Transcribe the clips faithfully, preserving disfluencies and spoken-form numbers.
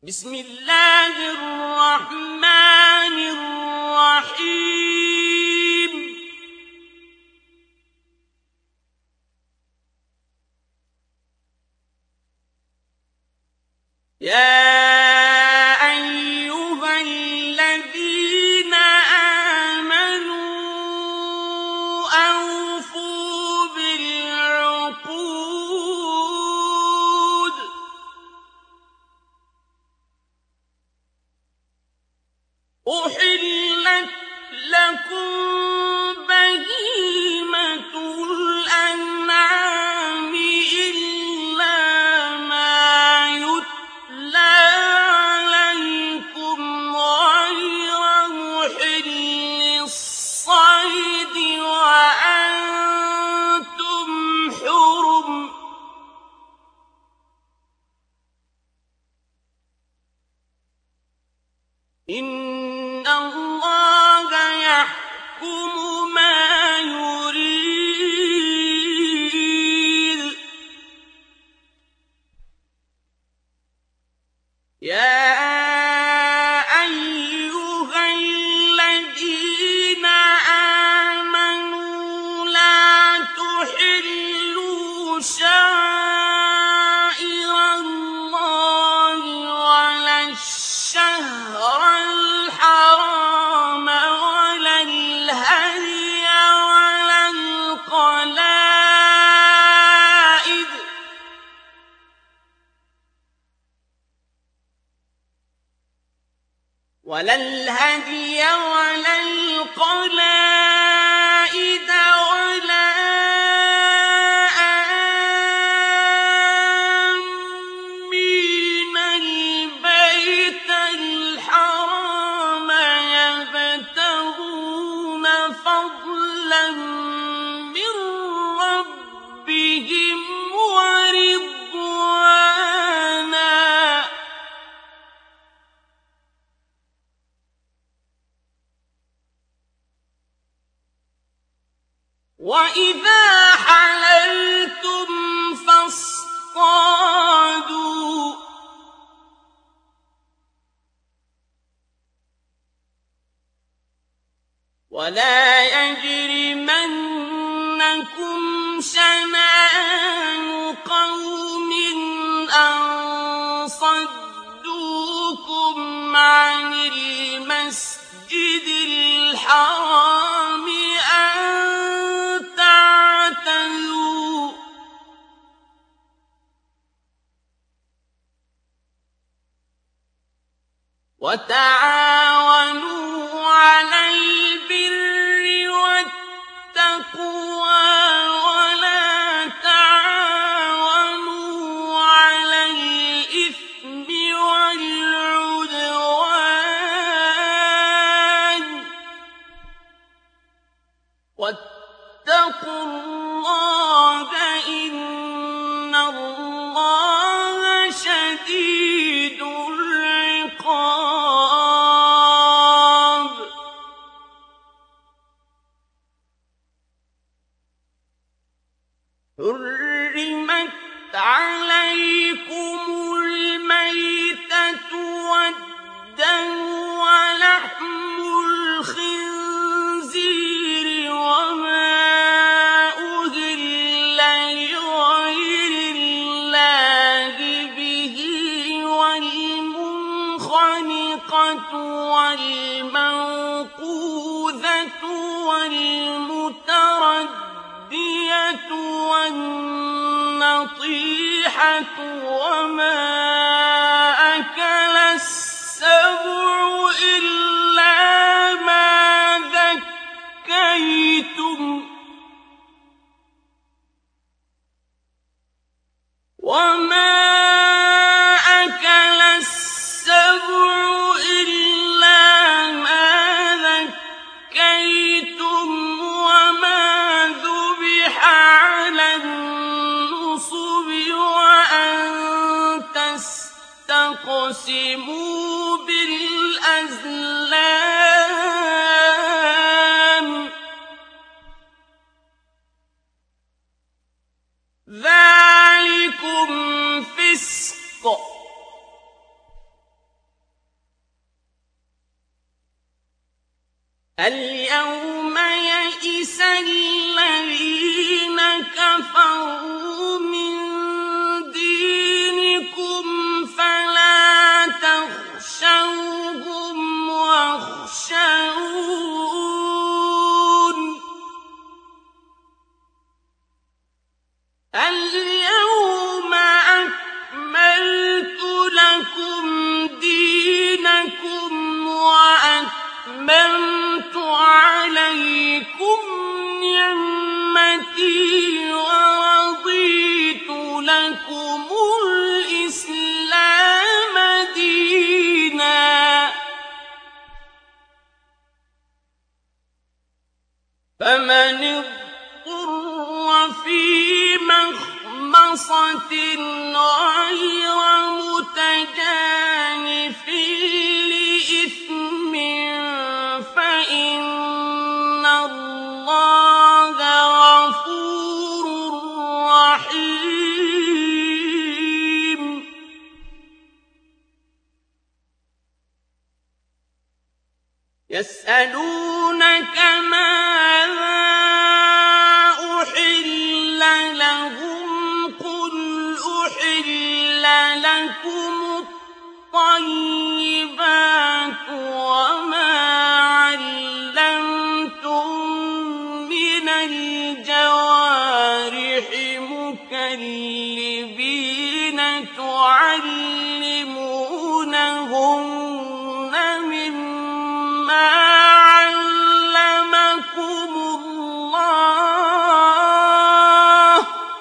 بسم الله الرحمن الرحيم يا أيها الذين آمنوا أوفوا بالعقود أحلت لكم بهيمة الأنعام إلا ما يتلى عليكم غير محل الصيد وأنتم حرم إن الله يحكم ما يريد يا أيها الذين آمنوا لا تحلوا شعائر الله ولا الشهر الحرام ولا الهدي ولا القلائد ولا الهدي ولا القلائد ولا آمين البيت الحرام يبتغون فضلا من ربهم ورضوانا وإذا حللتم فاصطادوا ولا يجرمنكم شنآن قوم أن صدوكم عن المسجد الحرام أن تعتدوا وتعاونوا على البر والتقوى ولا تعاونوا على الإثم والعدوان واتقوا الله إن الله شديد العقاب حرمت عليكم الميتة والدم ولحم الخنزير وما أهل لغير الله به والمنخنقة والموقوذة والمتردية والنطيحة وما أكل السبع إلا ما ذكيتم وما أكل السبع إلا ما ذكيتم وما ذبح على النصب وأن تستقسموا بالأزلام ذلكم فسق اليوم يئس الذين كفروا من دينكم فلا تخشوهم واخشون اليوم أكملت لكم دينكم وأتممت عليكم نعمتي ورضيت لكم الإسلام دينا فمن اضطر في مخمصة غير متجانف لإثم فإن الله غفور رحيم يسألونك ماذا أحل لهم قل أحل لكم الطيبات وما علمتم من الجوارح مكلبين تعلمونهن مما علمكم الله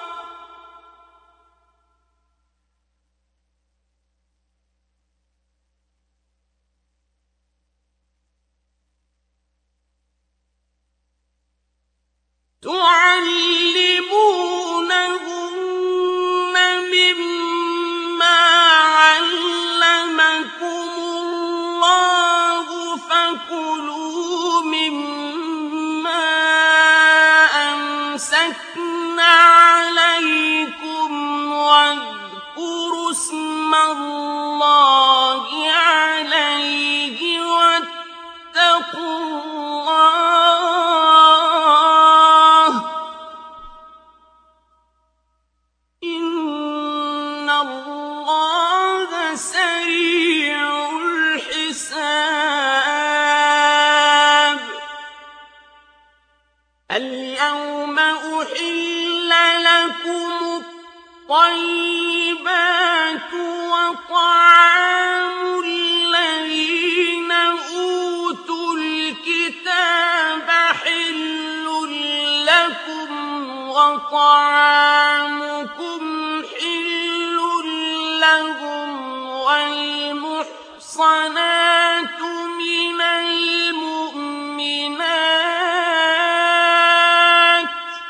تعلمونهن مما علمكم الله فكلوا مما أمسكن عليكم واذكروا اسم الله عليه واتقوا الله إن الله سريع الحساب اليوم أحل لكم الطيبات وطعام الذين أوتوا الكتاب حل لكم وطعامكم حل لهم والمحصنات من المؤمنات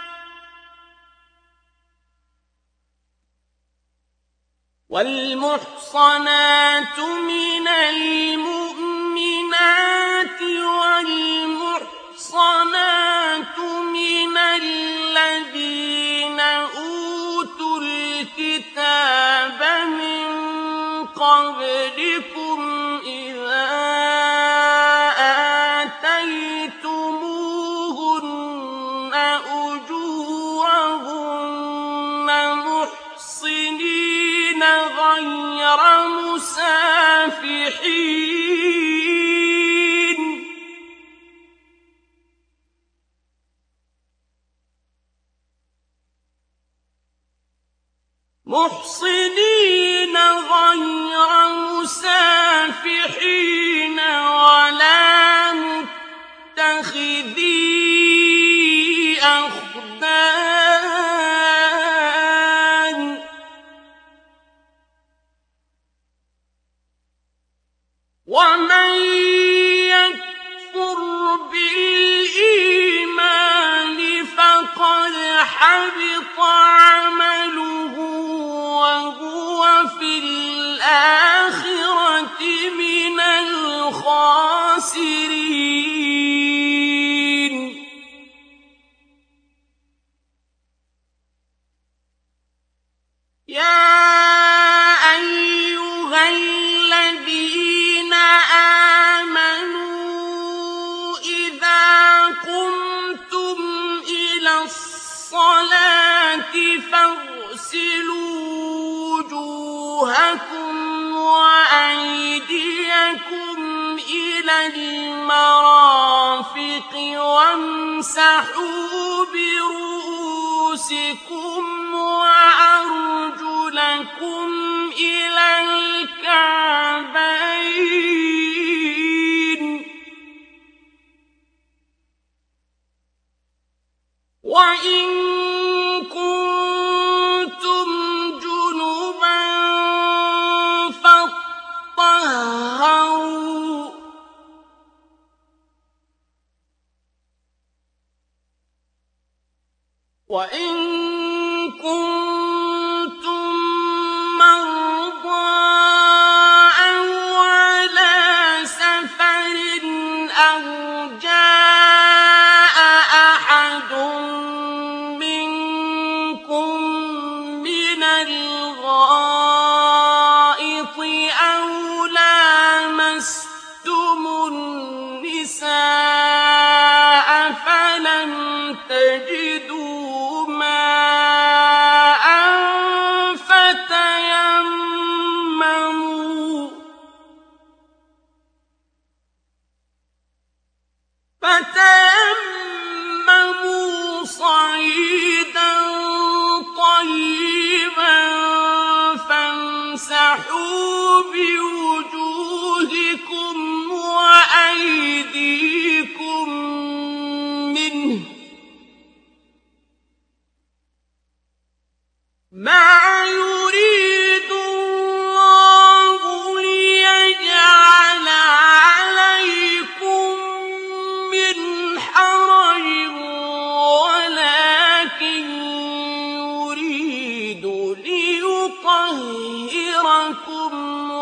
والمحصنات من المؤمنات والمحصنات من الذين أوتوا الكتاب من قبلكم إذا آتيتموهن أجورهن محصنين غير مسافحين محصنين غير مسافحين ولا متخذي أخدان ومن يكفر بالإيمان فقد حبط عمله وهو في الآخرة من الخاسرين يا أيها الذين آمنوا إذا أَيْدِيَكُمْ إِلَى الْمَرَافِقِ وَامْسَحُوا بِرُءُوسِكُمْ وَأَرْجُلَكُمْ إِلَى الْكَعْبَيْنِ ۚ وَإِن كُنتُمْ جُنُبًا فَاطَّهَّرُوا ۚ وَإِن كُنتُم مَّرْضَىٰ أَوْ عَلَىٰ سَفَرٍ أَوْ جَاءَ أَحَدٌ مِّنكُم مِّنَ الْغَائِطِ أَوْ لَامَسْتُمُ النِّسَاءَ فَلَمْ تَجِدُوا مَاءً فَتَيَمَّمُوا فَتَيَمَّمُوا صَعِيدًا طَيِّبًا فَامْسَحُوا بِوُجُوهِكُمْ وَأَيْدِيكُم مِّنْهُ ۚ مَا يُرِيدُ اللَّهُ لِيَجْعَلَ عَلَيْكُم مِّنْ حَرَجٍ وَلَٰكِن يُرِيدُ لِيُطَهِّرَكُمْ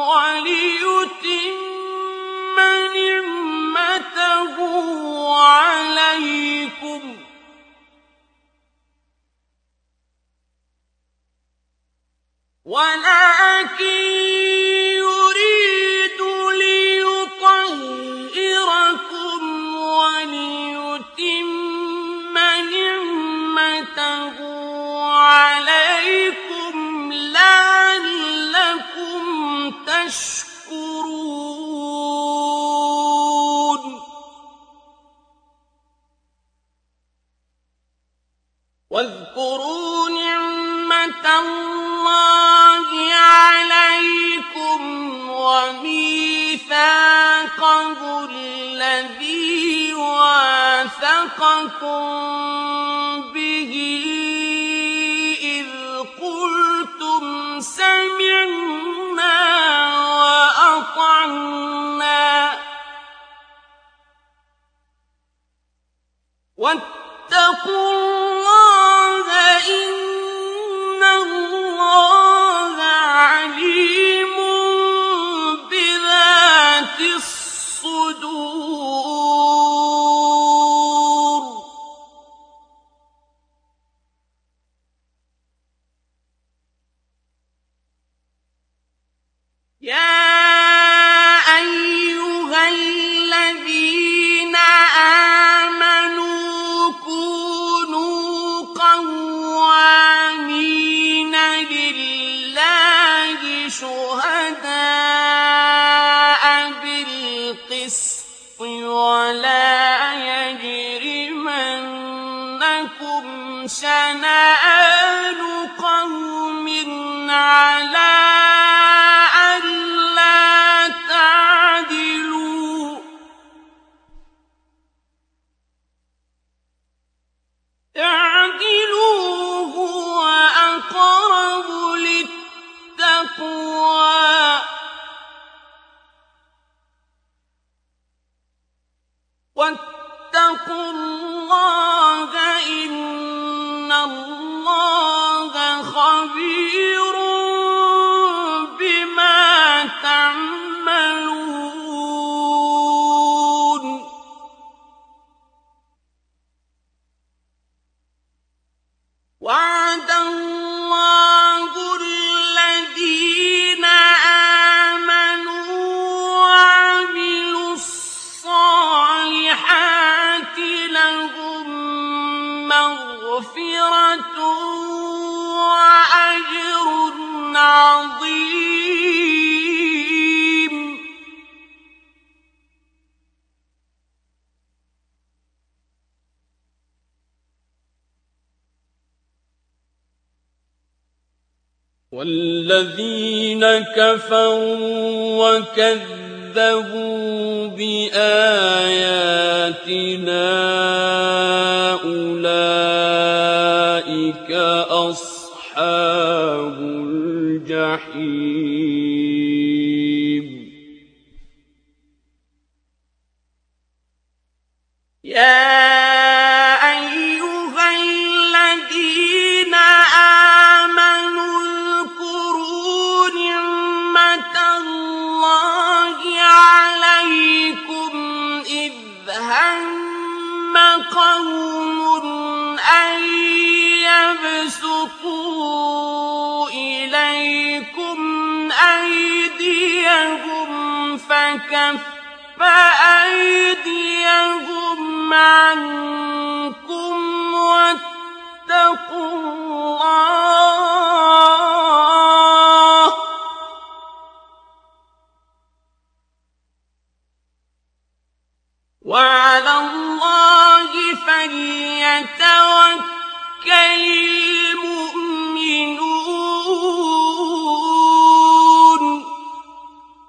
وَلِيُتِمَّ نِعْمَتَهُ عَلَيْكُمْ وَلَٰكِن يُرِيدُ لِيُطَهِّرَكُمْ وَلِيُتِمَّ نِعْمَتَهُ عَلَيْكُمْ لَعَلَّكُمْ تَشْكُرُونَ. وَاذْكُرُوا نِعْمَةَ اللَّهِ عَلَيْكُمْ وَمِيثَاقَهُ الَّذِي وَاثَقَكُم بِهِ إِذْ قُلْتُمْ سَمِعْنَا وَأَطَعْنَا ۖ وَاتَّقُوا اللَّهَ إِنَّ اللَّهَ عَلِيمٌ بِذَاتِ الصُّدُورِ. يَا أَيُّهَا الَّذِينَ آمَنُوا كُونُوا قَوَّامِينَ لِلَّهِ شُهَدَاءَ بِالْقِسْطِ وَلَا يَجْرِمَنَّكُمْ شَنَآنُ قَوْمٍ عَلَىٰ أَلَّا تَعْدِلُوا ۚ اعْدِلُوا هُوَ أَقْرَبُ لِلتَّقْوَىٰ ۖ وَاتَّقُوا اللَّهَ إِنَّ اللَّهَ خَبِيرٌ بِمَا تَعْمَلُونَ. وَعَدَ اللَّهُ الَّذِينَ آمَنُوا وَعَمِلُوا الصَّالِحَاتِ لَهُم وَالَّذِينَ كَفَرُوا وَكَذَّبُوا بِآيَاتِنَا أُولَٰئِكَ أَصْحَابُ الْجَحِيمِ يَا أَيُّهَا الَّذِينَ آمَنُوا اذْكُرُوا نِعْمَةَ اللَّهِ عَلَيْكُمْ إِذْ هَمَّ قَوْمٌ أَن يَبْسُطُوا إِلَيْكُمْ أَيْدِيَهُمْ فَكَفَّ أَيْدِيَهُمْ عَنكُمْ وَاتَّقُوا اللَّهَ ۚ وَعَلَى اللَّهِ فَلْيَتَوَكَّلِ